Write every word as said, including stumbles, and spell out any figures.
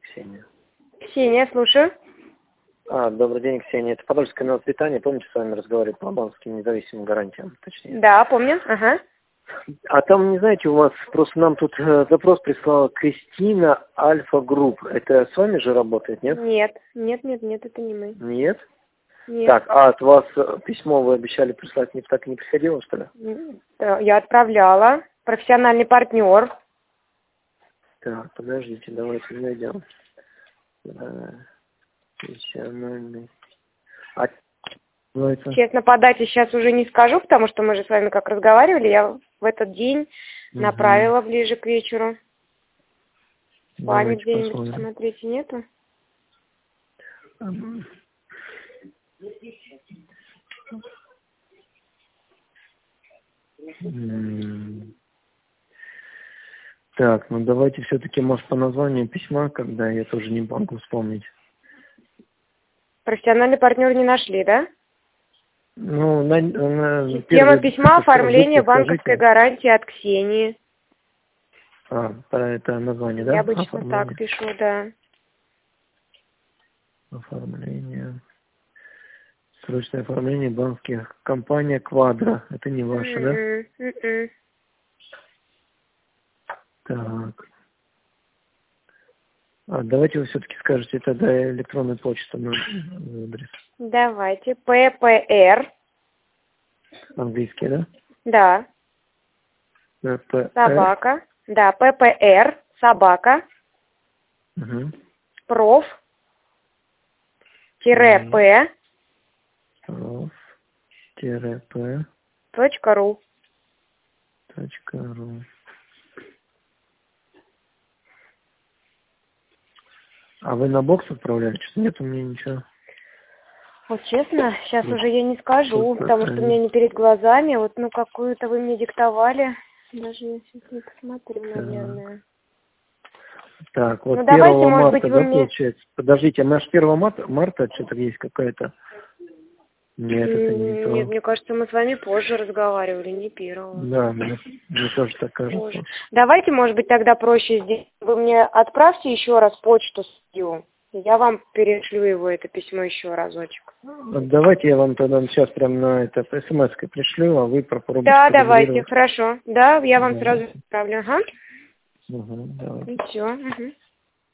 Ксения. Ксения, слушаю. А, добрый день, Ксения. Это Подольское мелкопитание. Помните, с вами разговаривали по банковским независимым гарантиям, точнее? Да, помню. Ага. А там, не знаете, у вас просто нам тут э, запрос прислала Кристина Альфа Групп. Это с вами же работает, нет? Нет, нет, нет, нет, это не мы. Нет? Нет. Так, а от вас э, письмо вы обещали прислать, не, так и не приходило, что ли? Да, я отправляла. Профессиональный партнер. Так, подождите, давайте найдем. Да, профессиональный. А, давайте. Честно, по дате сейчас уже не скажу, потому что мы же с вами как разговаривали. Я в этот день Угу. направила ближе к вечеру. Память Давайте где-нибудь, посмотрим. посмотрите, нету? М. М. Так, ну давайте все-таки, может, по названию письма, когда я тоже не могу вспомнить. Профессиональный партнер не нашли, да? Ну, на, на Система первый письма оформления букву банковской скажите. гарантии от Ксении. А, про это название, да? Я обычно Оформление. так пишу, да. Оформление. Срочное оформление банковских. Компания Квадро. Это не ваша, да? М-м, м-м. Так. А, давайте вы все-таки скажете тогда электронную почту на адрес. Давайте. ППР. Английский, да? Да. ППР. Собака. Да, ППР. Собака. Угу. Проф. Тире П. Проф. Тире П. Точка ру. Точка ру. А вы на бокс отправляли? Что нет у меня ничего. Вот честно, сейчас Вот. уже я не скажу, Вот потому что у меня не перед глазами. Вот, ну, какую-то вы мне диктовали. Даже я сейчас не посмотрю, Так. наверное. Так, вот Ну, давайте, первого может марта, быть, вы да, мне... получается? Подождите, а наш первого марта, марта что-то есть какая-то? Нет, это не М, Нет, то. мне кажется, мы с вами позже разговаривали, не первого. Да, мне, мне тоже так кажется. Позже. Давайте, может быть, тогда проще здесь. Вы мне отправьте еще раз почту свою. и Я вам перешлю его, это письмо, еще разочек. Вот давайте я вам тогда сейчас прям на это смс-кой пришлю, а вы попробуйте Да, давайте, продублировать. хорошо. Да, я вам Да. сразу отправлю. Ага. Угу, давайте. И все. Угу.